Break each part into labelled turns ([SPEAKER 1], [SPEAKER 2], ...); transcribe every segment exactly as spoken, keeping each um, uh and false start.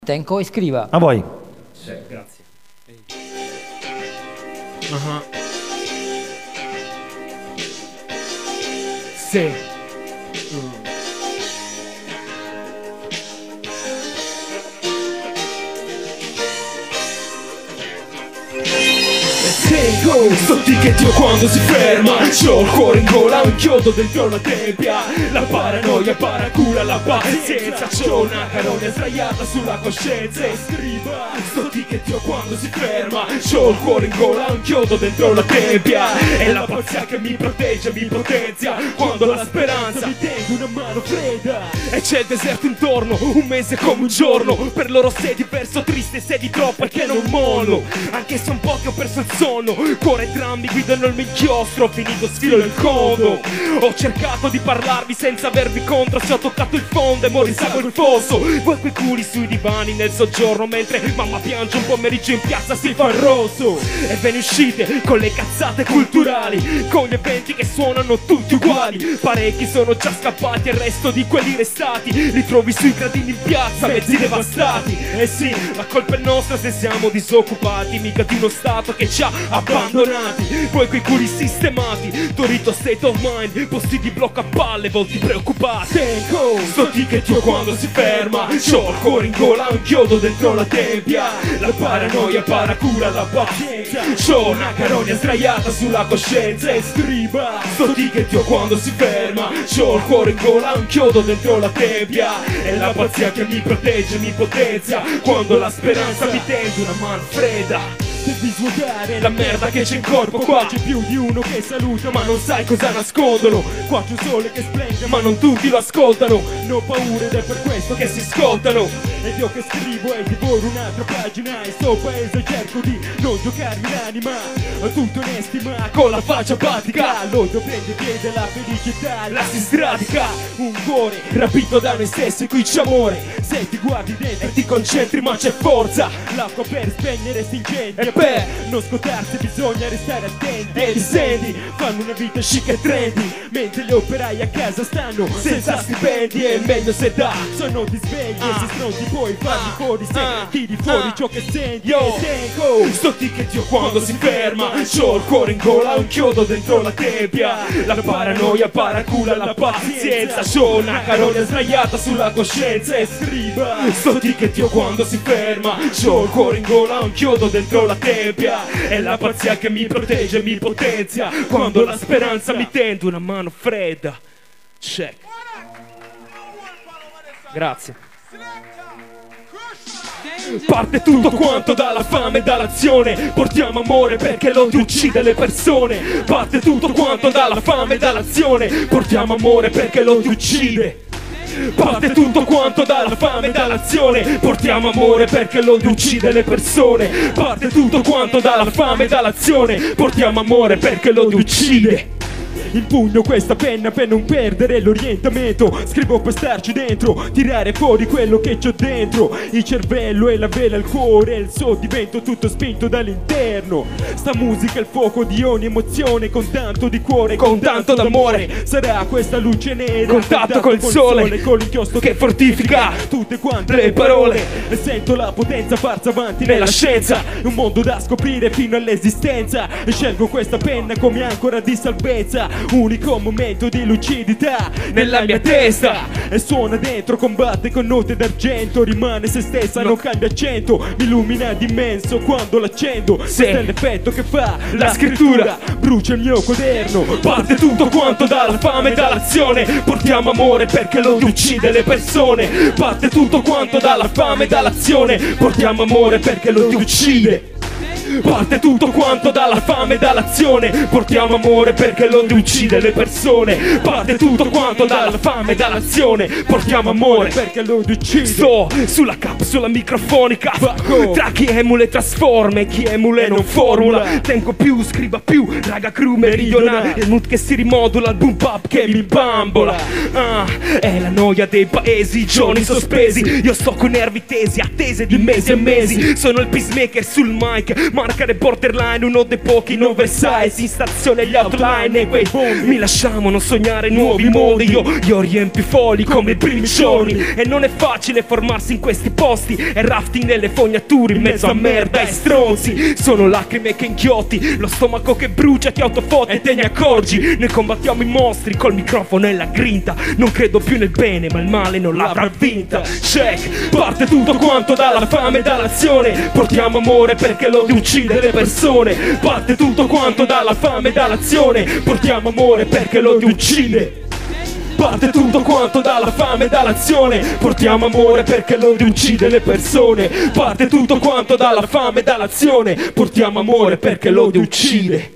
[SPEAKER 1] Tenco e scriva.
[SPEAKER 2] A voi.
[SPEAKER 3] Sì, grazie. Uh-huh. Sì. Mm. Tengo sto ticchettio quando si ferma, c'ho il cuore in gola, un chiodo dentro la tempia. La paranoia paracula la pazienza, c'ho una carogna sdraiata sulla coscienza. E scriva sto ticchettio quando si ferma, c'ho il cuore in gola, un chiodo dentro la tempia. È la pazzia che mi protegge, mi potenzia, quando la speranza mi tende una mano fredda. E c'è il deserto intorno, un mese come un giorno. Per loro sei diverso, triste, sei di troppo perché non mollo. Anche se un po' che ho perso il sonno, cuore e drammi guidano il mio inchiostro. Ho finito sfilo nel condo. Ho cercato di parlarvi senza avervi contro. Se ho toccato il fondo e mo risalgo il fosso. Voi quei culi sui divani nel soggiorno, mentre mamma piange un pomeriggio in piazza si fa il rosso. E ve ne uscite con le cazzate culturali, con gli eventi che suonano tutti uguali. Parecchi sono già scappati e il resto di quelli restati li trovi sui gradini in piazza, mezzi devastati. E sì, la colpa è nostra se siamo disoccupati, mica di uno stato che ci ha abbandonati. Poi quei curi sistemati, Torito state of mind, posti di blocco a palle, volti preoccupati. Tengo sto ticchettio quando si ferma, c'ho il cuore in gola, un chiodo dentro la tempia. La paranoia paracura la pazienza, c'ho una carogna sdraiata sulla coscienza. E scriva sto ticchettio quando si ferma, c'ho il cuore in gola, un chiodo dentro la tempia. È la pazzia che mi protegge, mi potenzia, quando la speranza mi tende una mano fredda. Devi svuotare la merda che c'è in corpo. Qua c'è più di uno che saluta ma non sai cosa nascondono. Qua c'è un sole che splende ma non tutti lo ascoltano. Non ho paura ed è per questo che si scontano. Ed io che scrivo e divoro un'altra pagina. In sto paese cerco di non giocarmi l'anima, tutto onesti ma con la faccia patica. L'odio prende piede, la felicità la si sradica. Un cuore rapito da noi stessi, qui c'è amore. Se ti guardi dentro e ti concentri ma c'è forza. L'acqua per spegnere sti incendi. E per non scottarsi bisogna restare attenti. E li senti, fanno una vita chic e trendy, mentre gli operai a casa stanno senza stipendi. E meglio se da sono ti svegli ah. E se non ti puoi farli ah. fuori se ah. tiri fuori ah. ciò che senti. Io tengo sto ticchettio quando si ferma, c'ho il cuore in gola, un chiodo dentro la tempia. La paranoia paracula la pazienza, c'ho una carogna sdraiata sulla coscienza. E scriva sto ticchettio quando si ferma, c'ho il cuore in gola, un chiodo dentro la tempia. È la pazzia che mi protegge, mi potenzia, quando la speranza mi tende una mano fredda. Check. Grazie. Parte tutto quanto dalla fame e dall'azione, portiamo amore perché l'odio uccide le persone. Parte tutto quanto dalla fame e dall'azione, portiamo amore perché l'odio uccide. Parte tutto quanto dalla fame e dall'azione, portiamo amore perché l'odio uccide le persone. Parte tutto quanto dalla fame e dall'azione, portiamo amore perché l'odio uccide. Impugno questa penna per non perdere l'orientamento. Scrivo per starci dentro, tirare fuori quello che c'ho dentro. Il cervello e la vela, il cuore, il so divento tutto spinto dall'interno. Sta musica è il fuoco di ogni emozione, con tanto di cuore, con, con tanto d'amore. Sarà questa luce nera, contatto col sole, sole con l'inchiostro che fortifica tutte quante le parole. E sento la potenza farsi avanti nella scienza, un mondo da scoprire fino all'esistenza. E scelgo questa penna come ancora di salvezza, unico momento di lucidità nella mia testa. E suona dentro, combatte con note d'argento, rimane se stessa, non cambia accento. Mi illumina d'immenso quando l'accendo. Questo è l'effetto che fa la scrittura, brucia il mio quaderno. Parte tutto quanto dalla fame e dall'azione, portiamo amore perché l'odio uccide le persone. Parte tutto quanto dalla fame e dall'azione, portiamo amore perché l'odio uccide. Parte tutto quanto dalla fame e dall'azione, portiamo amore perché l'odio uccide le persone. Parte tutto quanto dalla fame e dall'azione, portiamo amore perché l'odio uccide. Sto sulla capsula microfonica, tra chi emula e trasforma e chi emula e non formula. Tengo più, scriva più, raga crew meridionale, il mood che si rimodula, il boom pop che mi bambola. Ah, è la noia dei paesi, giorni sospesi. Io sto con nervi tesi, attese di mesi e mesi. Sono il peacemaker sul mic, ma marcare borderline, uno dei pochi in oversize in stazione agli outline e quei bombi mi lasciamo non sognare nuovi modi. Io, io riempio i foli come i primi giorni e non è facile formarsi in questi posti e rafting nelle fognature in mezzo a merda e stronzi. Sono lacrime che inchiotti, lo stomaco che brucia, ti autofoto e te ne accorgi. Noi combattiamo i mostri col microfono e la grinta. Non credo più nel bene ma il male non l'avrà vinta. Check, parte tutto quanto dalla fame e dall'azione. Portiamo amore perché l'odio uccide le persone. Parte tutto quanto dalla fame e dall'azione. Portiamo amore perché l'odio uccide. Parte tutto quanto dalla fame e dall'azione. Portiamo amore perché l'odio uccide le persone. Parte tutto quanto dalla fame e dall'azione. Portiamo amore perché l'odio uccide.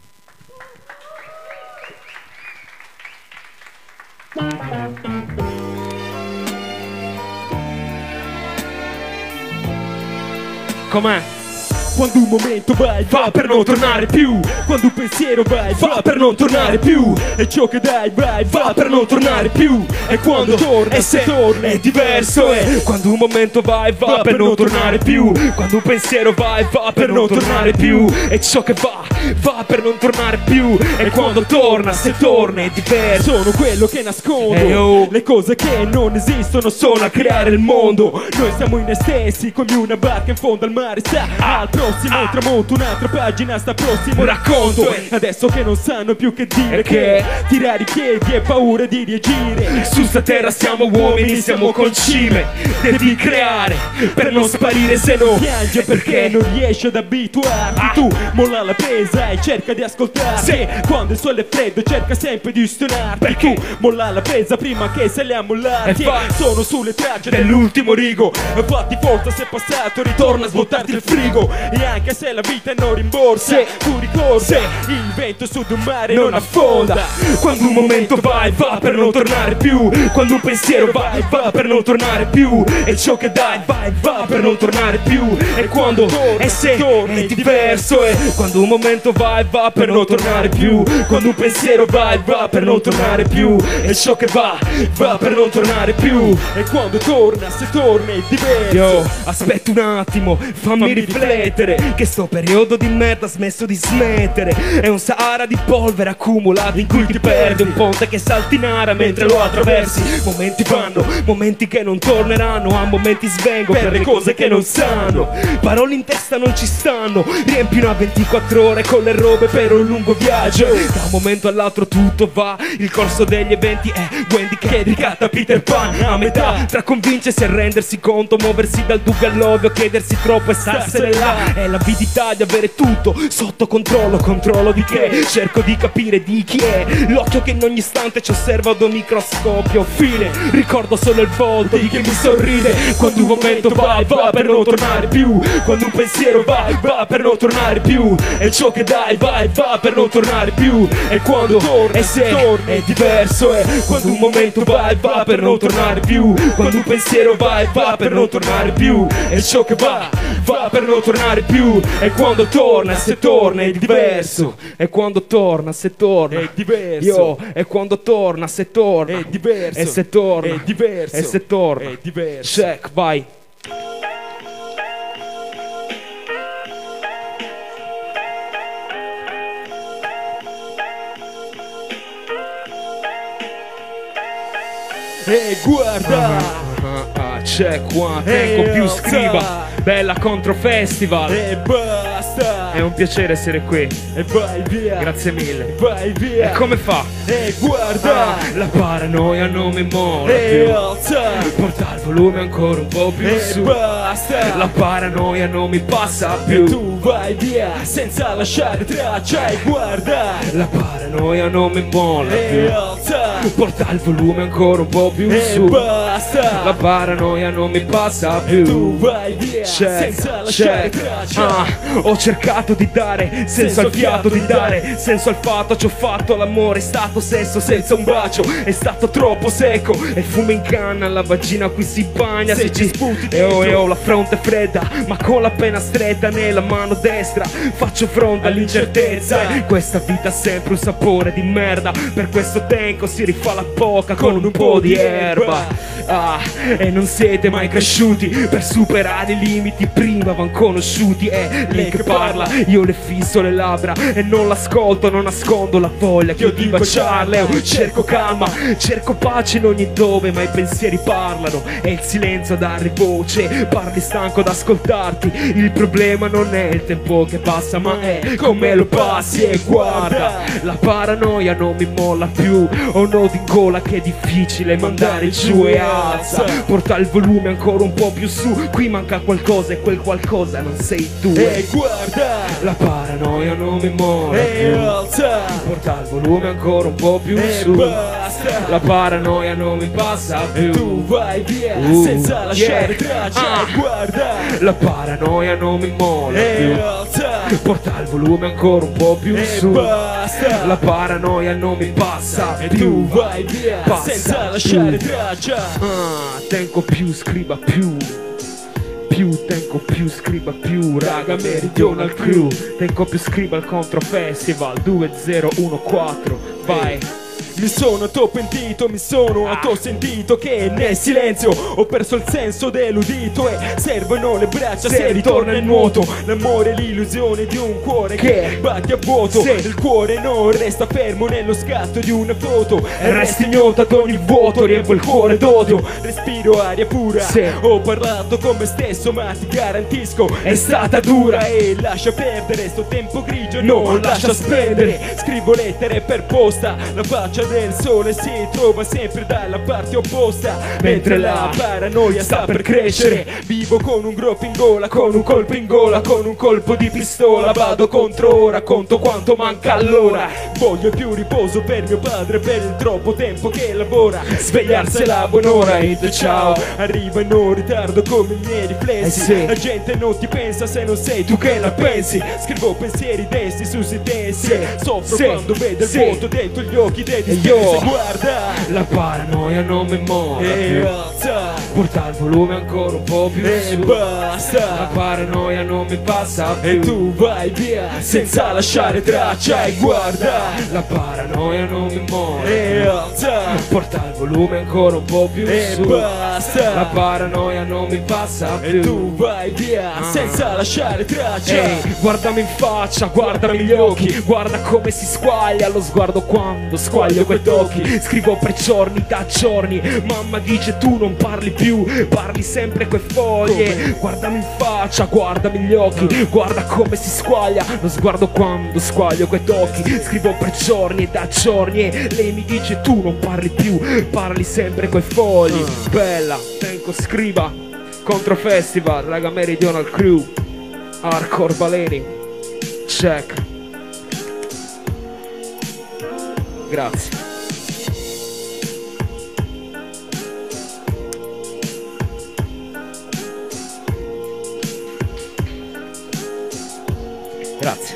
[SPEAKER 3] Com'è? Quando un momento vai, va per non tornare più. Quando un pensiero vai, va per non tornare più. E ciò che dai, vai, va per non tornare più. E quando torna, e se torna, è diverso. E quando un momento vai, va, va per non tornare più. Quando un pensiero vai, va per non tornare più. E ciò che va, va per non tornare più. E quando torna, se torna, è diverso. Sono quello che nascondo. Hey, oh. Le cose che non esistono sono a creare il mondo. Noi siamo in noi stessi, come una barca in fondo al mare. Sta al prossimo ah. tramonto, un'altra pagina sta prossimo racconto. Adesso che non sanno più che dire, che tirare i piedi e paura di reagire. Su sta terra siamo uomini, siamo concime. Devi creare per non sparire, se no piange perché non riesci ad abituarti. ah. Tu molla la presa e cerca di ascoltarti. sì. Quando il sole è freddo cerca sempre di stonarti. Perché tu molla la presa prima che se le a mollarti. Sono sulle tracce dell'ultimo rigo. Fatti forza, se è passato ritorna a svuotarti il frigo. E anche se la vita non rimborsa, sì. tu ricorda, sì. il vento su d'un mare non affonda. Quando un momento vai, va per non tornare più. Quando un pensiero vai, va per non tornare più. E ciò che dai, vai, va per non tornare più. E quando torna, e se torna, è diverso. E quando un momento vai, va per non tornare più. Quando un pensiero vai, va per non tornare più. E ciò che va, va per non tornare più. E quando torna, se torna, è diverso. Yo, aspetta un attimo, fammi, fammi riflettere. Che sto periodo di merda ha smesso di smettere. È un Sahara di polvere accumulato in cui ti perdi. Un ponte che salti in aria mentre lo attraversi. Momenti vanno, momenti che non torneranno. A momenti svengo per le cose che non sanno. Parole in testa non ci stanno. Riempi una ventiquattro ore con le robe per un lungo viaggio. Da un momento all'altro tutto va. Il corso degli eventi è Wendy che ricatta Peter Pan. A metà tra convincersi e rendersi conto. Muoversi dal dubbio all'ovvio, chiedersi troppo e starsene là. È l'avidità di avere tutto sotto controllo. Controllo di che? Cerco di capire di chi è. L'occhio che in ogni istante ci osserva ad un microscopio. Fine, ricordo solo il volto di chi mi sorride. Quando un momento vai, va per non tornare più. Quando un pensiero vai, va per non tornare più. E ciò che dai, vai, va per non tornare più. E quando torna, e se torna, è diverso. E quando un momento vai, va per non tornare più. Quando un pensiero vai, va per non tornare più. E ciò che va, va per non tornare più. E quando torna, se torna, è diverso. E quando torna, se torna, è diverso. Yo, e quando torna, se torna, è diverso. E se torna, è diverso. E se torna, è diverso. Check, vai. E guarda. C'è qua, tengo più scriva. Bella Contro Festival. E basta. È un piacere essere qui. E vai via. Grazie mille. Vai via. E come fa? E guarda. Ah, la paranoia non mi molla e più. Alza. Porta il volume ancora un po' più e su. Basta. La paranoia non mi passa più. E tu vai via senza lasciare traccia. E guarda. La paranoia non mi molla e più. Alza. Porta il volume ancora un po' più e su. Basta. La paranoia non mi passa più. E tu vai via senza lasciare traccia. Ah, ho cercato di dare senso al fiato, di dare senso al fatto. Ci ho fatto l'amore, è stato sesso senza un bacio. È stato troppo secco e fumo in canna, la vagina qui si bagna. Se, se ci sputi dentro, e ho, e ho la fronte fredda, ma con la penna stretta nella mano destra faccio fronte all'incertezza. Questa vita ha sempre un sapore di merda, per questo tempo si rifà la poca con un po' di erba. Ah, e non siete mai cresciuti per superare i limiti, prima van conosciuti. È lei che parla, io le fisso le labbra e non l'ascolto, non nascondo la voglia che ho di baciarle. Io cerco calma, cerco pace in ogni dove, ma i pensieri parlano e il silenzio a dare voce. Parli stanco d'ascoltarti, il problema non è il tempo che passa, ma è come lo passi. E guarda, la paranoia non mi molla più, ho un nodo in gola che è difficile mandare giù. E alza, porta il volume ancora un po' più su, qui manca qualcosa e quel qualcosa non sei tu. E guarda, la paranoia non mi molla più, alza, porta il volume ancora un po' più e su, basta. La paranoia non mi passa più, tu vai via uh, senza lasciare yeah. traccia. Ah. Guarda, la paranoia non mi molla e più, alza, porta il volume ancora un po' più e su, basta. La paranoia non mi passa e più, tu vai via passa senza lasciare più. traccia. Ah, tengo più, scriva più, più tengo più, scriva più, raga Meridional Crew. Tengo più, scriva al Contro Festival due zero uno quattro, vai. Mi sono t'ho pentito, mi sono ah. t'ho sentito che nel silenzio ho perso il senso dell'udito e servono le braccia se, se ritorna il nuoto. L'amore è l'illusione di un cuore che, che batte a vuoto, se il cuore non resta fermo nello scatto di una foto e resta ignoto ad ogni vuoto, riempio il cuore d'odio, respiro aria pura, se ho parlato con me stesso ma ti garantisco è stata dura. E lascia perdere sto tempo grigio, non, non lascia spendere, scrivo lettere per posta, la faccia del sole si trova sempre dalla parte opposta, mentre la paranoia sta per crescere. Vivo con un groppo in gola, con un colpo in gola, con un colpo di pistola. Vado contro ora, conto quanto manca all'ora. Voglio più riposo per mio padre, per il troppo tempo che lavora. Svegliarsela a buon'ora e ciao. Arrivano in ritardo come i miei riflessi. La gente non ti pensa se non sei tu che la pensi. Scrivo pensieri desti su se stessi. Soffro quando vedo il vuoto dentro gli occhi dei io, guarda, la paranoia non mi molla e alza, porta il volume ancora un po' più e su, basta. La paranoia non mi passa più e tu vai via senza lasciare traccia. E guarda, la paranoia non mi molla e alza, porta il volume ancora un po' più e su, basta. La paranoia non mi passa più e tu vai via ah. senza lasciare traccia. Ehi, guardami in faccia, guardami gli occhi, guarda come si squaglia lo sguardo quando squaglio quei tocchi. Scrivo per giorni da giorni, mamma dice tu non parli più, parli sempre quei foglie. Guardami in faccia, guardami gli occhi, guarda come si squaglia lo sguardo quando squaglio quei tocchi. Scrivo per giorni e da giorni e lei mi dice tu non parli più, parli sempre quei fogli. Bella, tengo scriva, Contro Festival, raga Meridional Crew, Hardcore Baleni, check. Grazie. Grazie.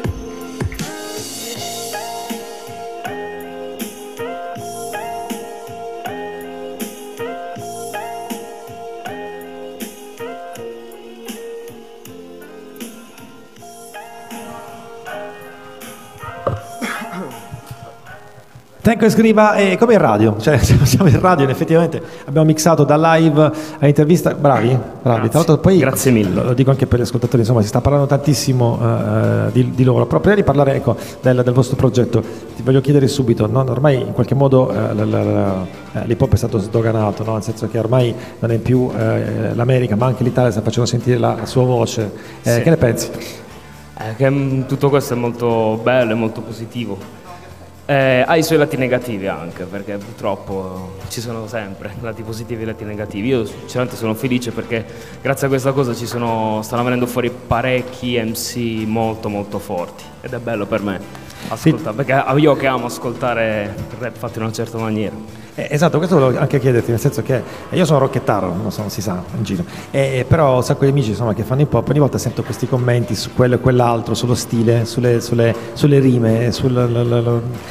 [SPEAKER 1] Tenco e Scriva è come in radio, cioè siamo in radio, effettivamente abbiamo mixato da live a intervista, bravi, bravi. Tra l'altro poi,
[SPEAKER 2] grazie mille.
[SPEAKER 1] Lo dico anche per gli ascoltatori, insomma si sta parlando tantissimo uh, di, di loro, però prima di parlare ecco, del, del vostro progetto ti voglio chiedere subito, no? Ormai in qualche modo uh, l, l, l, l'hip hop è stato sdoganato, no? Nel senso che ormai non è più uh, l'America ma anche l'Italia sta facendo sentire la, la sua voce, eh, sì. Che ne pensi?
[SPEAKER 2] Eh, che tutto questo è molto bello e molto positivo. Eh, ha i suoi lati negativi anche, perché purtroppo ci sono sempre lati positivi e lati negativi. Io sinceramente sono felice perché grazie a questa cosa ci sono, stanno venendo fuori parecchi M C molto molto forti ed è bello per me ascoltare, sì. Perché io che amo ascoltare il rap fatto in una certa maniera.
[SPEAKER 1] Eh, esatto, questo volevo anche chiederti, nel senso che io sono rockettaro, non so, non si sa in giro, eh, però ho un sacco di amici insomma, che fanno hip hop, ogni volta sento questi commenti su quello e quell'altro, sullo stile, sulle, sulle, sulle rime, sul, l, l, l,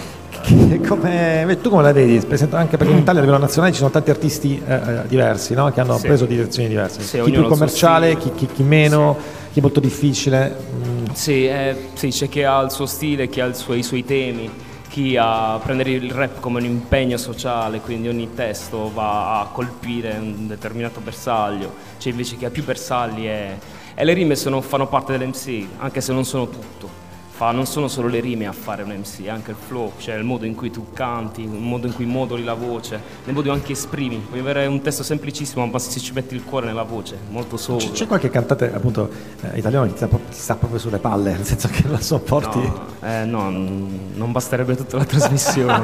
[SPEAKER 1] che come, tu come la vedi? Anche perché in Italia a livello nazionale ci sono tanti artisti eh, diversi, no? Che hanno sì. preso direzioni diverse. Sì, chi più commerciale, chi, chi, chi meno, sì. chi è molto difficile. Mm.
[SPEAKER 2] Sì, eh, sì, c'è chi ha il suo stile, chi ha il suo, i suoi temi, chi ha prendere il rap come un impegno sociale, quindi ogni testo va a colpire un determinato bersaglio, c'è invece chi ha più bersagli e, e le rime sono, fanno parte dell'M C, anche se non sono tutto. Fa, non sono solo le rime a fare un M C, anche il flow, cioè il modo in cui tu canti, il modo in cui moduli la voce, nel modo anche esprimi. Puoi avere un testo semplicissimo, ma se ci metti il cuore nella voce, molto solo.
[SPEAKER 1] C'è, c'è qualche cantante appunto eh, italiano che ti sta, ti sta proprio sulle palle, nel senso che la sopporti?
[SPEAKER 2] No, eh, no non basterebbe tutta la trasmissione.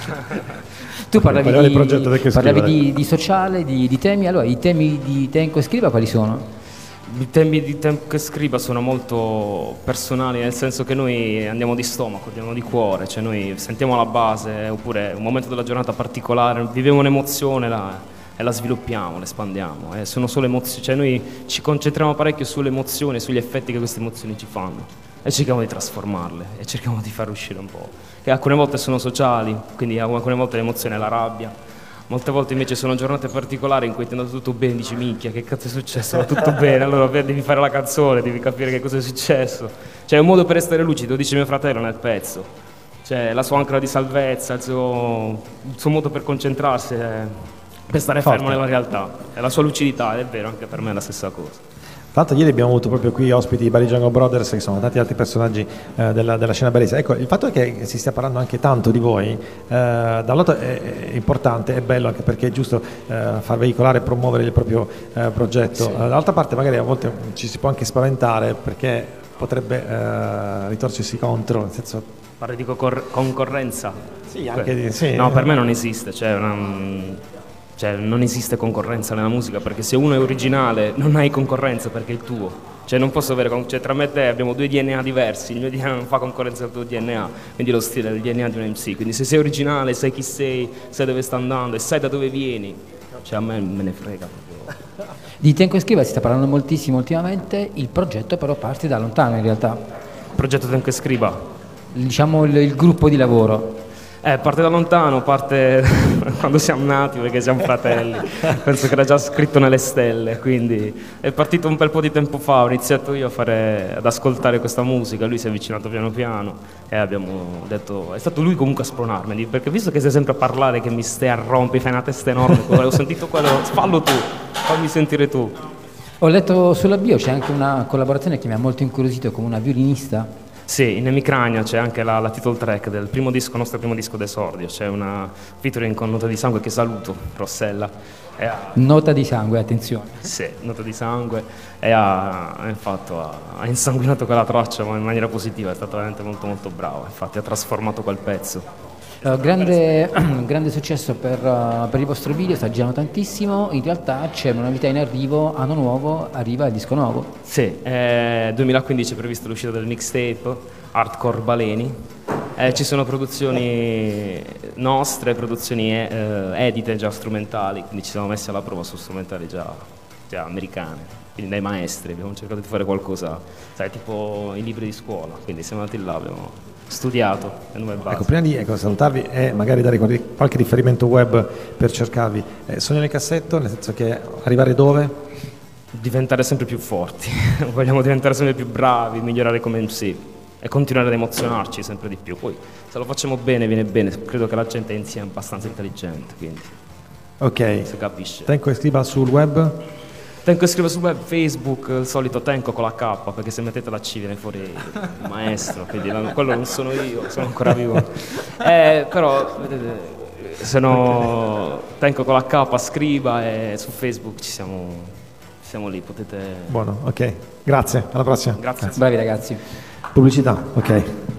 [SPEAKER 4] Tu parlavi, di, parlavi di, di sociale, di, di temi, allora i temi di Tenco e Scriba quali sono?
[SPEAKER 2] I temi di Tenco e Scriba sono molto personali, nel senso che noi andiamo di stomaco, andiamo di cuore, cioè noi sentiamo la base oppure un momento della giornata particolare, viviamo un'emozione la, e la sviluppiamo, la espandiamo, eh, sono solo emozioni, cioè noi ci concentriamo parecchio sulle emozioni, sugli effetti che queste emozioni ci fanno e cerchiamo di trasformarle e cerchiamo di far uscire un po', che alcune volte sono sociali, quindi alcune volte l'emozione è la rabbia. Molte volte invece sono giornate particolari in cui ti è andato tutto bene, dici minchia che cazzo è successo, va tutto bene, allora devi fare la canzone, devi capire che cosa è successo. Cioè è un modo per essere lucido, dice mio fratello nel pezzo. Cioè la sua ancora di salvezza, il suo, il suo modo per concentrarsi, è, per stare fermo nella realtà. È la sua lucidità, ed è vero, anche per me è la stessa cosa.
[SPEAKER 1] Tra l'altro ieri abbiamo avuto proprio qui ospiti i Bari Jungle Brothers, che sono tanti altri personaggi eh, della, della scena barese. Ecco, il fatto è che si stia parlando anche tanto di voi, eh, da un lato è, è importante, è bello anche perché è giusto eh, far veicolare e promuovere il proprio eh, progetto. Sì. Dall'altra parte magari a volte ci si può anche spaventare perché potrebbe eh, ritorcersi contro, nel senso...
[SPEAKER 2] Parli di concor- concorrenza?
[SPEAKER 1] Sì, anche di, sì.
[SPEAKER 2] No, per me non esiste, cioè una... Cioè, non esiste concorrenza nella musica, perché se uno è originale non hai concorrenza perché è il tuo. Cioè non posso avere, cioè, tra me e te abbiamo due D N A diversi, il mio D N A non fa concorrenza al tuo D N A, quindi lo stile è il D N A di un M C. Quindi se sei originale, sai chi sei, sai dove sta andando e sai da dove vieni, cioè a me me ne frega proprio.
[SPEAKER 4] Di Tenco e Scriba si sta parlando moltissimo ultimamente, il progetto però parte da lontano in realtà.
[SPEAKER 2] Il progetto Tenco e Scriba?
[SPEAKER 4] Diciamo il, il gruppo di lavoro.
[SPEAKER 2] Eh, parte da lontano, parte quando siamo nati perché siamo fratelli, penso che era già scritto nelle stelle, quindi è partito un bel po' di tempo fa, ho iniziato io a fare, ad ascoltare questa musica, lui si è avvicinato piano piano e abbiamo detto, è stato lui comunque a spronarmi, perché visto che sei sempre a parlare che mi stai a rompere, fai una testa enorme, ho sentito quello, fallo tu, fammi sentire tu.
[SPEAKER 4] Ho letto sulla bio, c'è anche una collaborazione che mi ha molto incuriosito come una violinista.
[SPEAKER 2] Sì, in Emicrania c'è anche la, la title track del primo disco, nostro primo disco d'esordio, c'è una featuring con Nota di Sangue che saluto, Rossella. E ha,
[SPEAKER 4] Nota di Sangue, attenzione.
[SPEAKER 2] Sì, Nota di Sangue, e ha, infatti, ha, ha insanguinato quella traccia ma in maniera positiva, è stata veramente molto molto brava, infatti ha trasformato quel pezzo.
[SPEAKER 4] Uh, grande, grande successo per, uh, per il vostro video, sta girando tantissimo, in realtà c'è una novità in arrivo, anno nuovo, arriva il disco nuovo.
[SPEAKER 2] Sì, eh, duemilaquindici è prevista l'uscita del mixtape Hardcore Baleni, eh, ci sono produzioni nostre, produzioni eh, edite già strumentali, quindi ci siamo messi alla prova su strumentali già, già americane, quindi dai maestri, abbiamo cercato di fare qualcosa, sai, tipo i libri di scuola, quindi siamo andati là, abbiamo studiato le nuove basi.
[SPEAKER 1] Ecco, prima di ecco, salutarvi e magari dare qualche riferimento web per cercarvi, eh, Sogno nel cassetto, nel senso che arrivare dove?
[SPEAKER 2] Diventare sempre più forti, vogliamo diventare sempre più bravi, migliorare come M C e continuare ad emozionarci sempre di più, poi se lo facciamo bene viene bene, credo che la gente è insieme abbastanza intelligente, quindi
[SPEAKER 1] ok,
[SPEAKER 2] si capisce.
[SPEAKER 1] Tenco e Scriba sul web?
[SPEAKER 2] Tenco e Scriba sul web, Facebook, il solito Tenco con la K, perché se mettete la C viene fuori il maestro, quindi la, quello non sono io, sono ancora vivo. Eh, però, vedete, se no, Tenco con la K, Scriba, e su Facebook ci siamo, siamo lì, potete...
[SPEAKER 1] Buono, ok. Grazie, alla prossima.
[SPEAKER 2] Grazie.
[SPEAKER 4] Bravi ragazzi.
[SPEAKER 1] Pubblicità, ok.